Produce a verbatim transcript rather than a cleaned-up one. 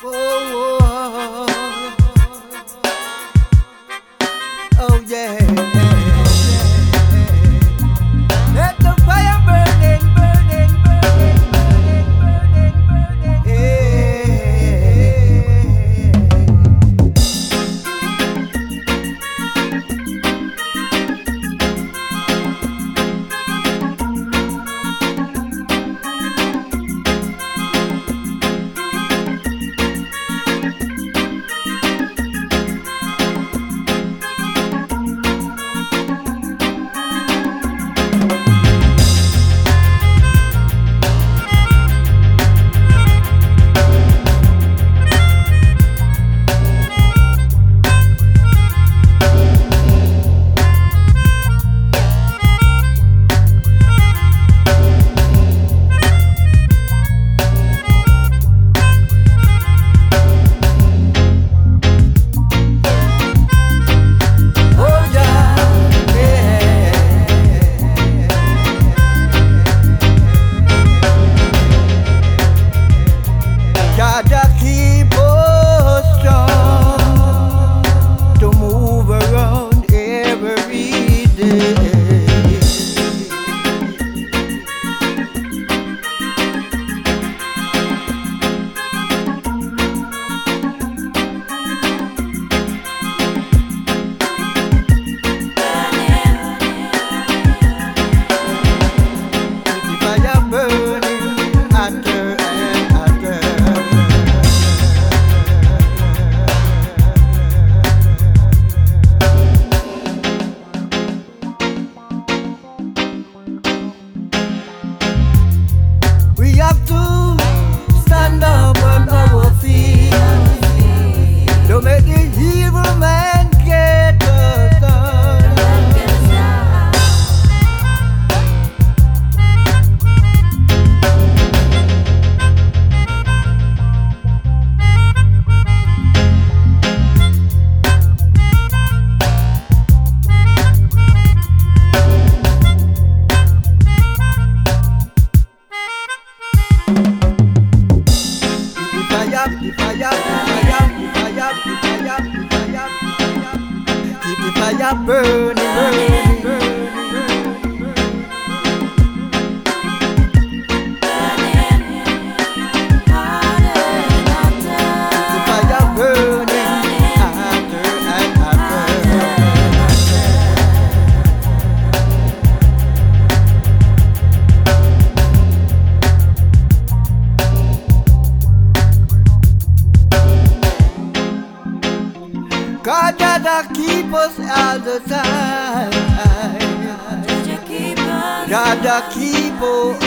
Oh, oh yeah. Let the fire burning, burning, burning, burning, burning, burning. The fire, the fire, the fire, the fire, the fire, the fire, keep the fire burning, burning, burning, burning, hotter and hotter. Keep the fire burning, hotter and hotter. God gotta keep us all the time. Gotta keep us.